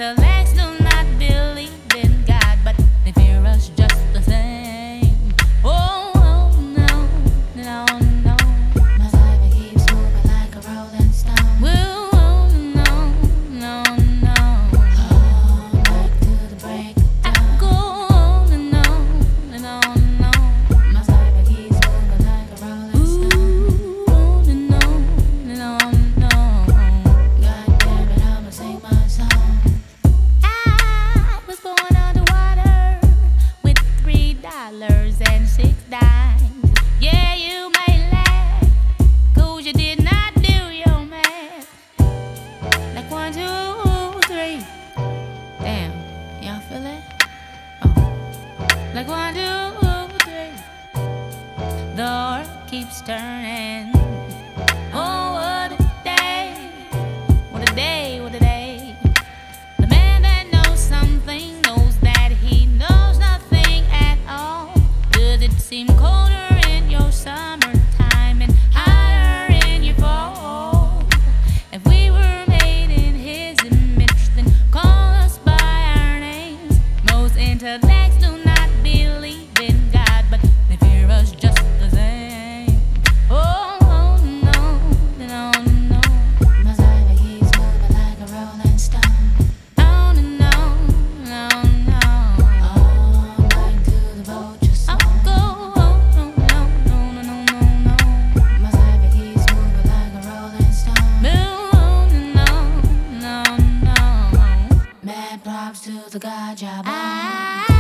intellects do not believe in God, but they fear us just the same. Oh, oh no, no, no. My life keeps moving like a rolling stone. Whoa, oh, no, no, no. All night to the break of I dawn. go on and on and on and on. My life keeps moving like a rolling stone. Ooh, on and on and on and on. God damn it, I'ma sing my song. I was born underwater with $3 and 6 dimes. Yeah, you may laugh, 'cause you did not do your math. Like 1, 2, 3. Damn, y'all feel it? Oh, like 1, 2, 3. The earth keeps turning. Oh, what a day! What a day! What a day! The man that knows something knows that he knows nothing at all. Does it seem colder in your summertime and hotter in your fall? If we were made in his image, then call us by our names. Most intellects do not believe in God, but they fear us just the same. Oh, oh no, no, no. My life keeps moving like a rolling stone. On and on, on, on. All night to the vulture I'll song. go on, no, no, no, no, no, no. My life keeps moving like a rolling stone. Move on and on, on, on. Mad props to the God job. I